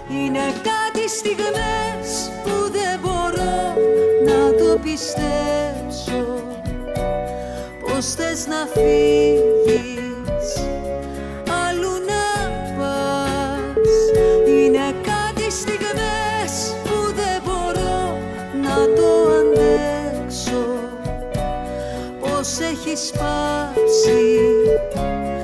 Είναι κάτι στιγμές που δεν μπορώ να το πιστέψω. Πώς θες να φύγεις, αλλού να πας. Είναι κάτι στιγμές που δεν μπορώ να το αντέξω. Πώς έχει σπάψει